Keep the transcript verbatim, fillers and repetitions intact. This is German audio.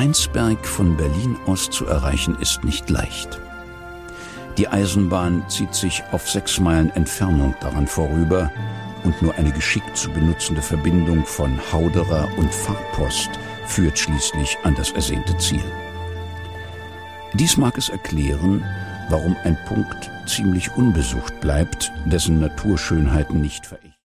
Weinsberg von Berlin aus zu erreichen ist nicht leicht. Die Eisenbahn zieht sich auf sechs Meilen Entfernung daran vorüber und nur eine geschickt zu benutzende Verbindung von Hauderer und Fahrpost führt schließlich an das ersehnte Ziel. Dies mag es erklären, warum ein Punkt ziemlich unbesucht bleibt, dessen Naturschönheiten nicht verächtlich